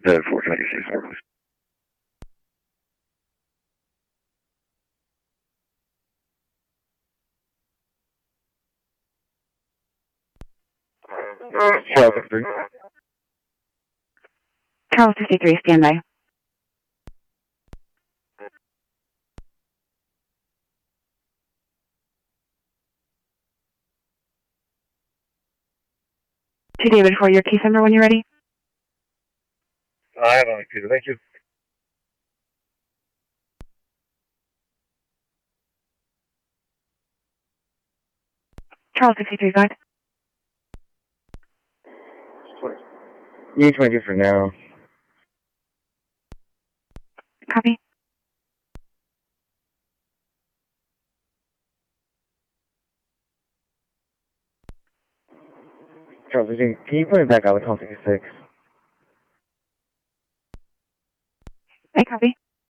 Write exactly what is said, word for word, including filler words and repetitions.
The four twenty-six Harvest. Uh, Charles fifty-three. Charles fifty-three, standby. To David for your case number when you're ready. I have on computer, thank you. Charles sixty-three, five. You need twenty-two for now. Copy. Charles fifteen, can you put it back out with call sixty-six? I copy.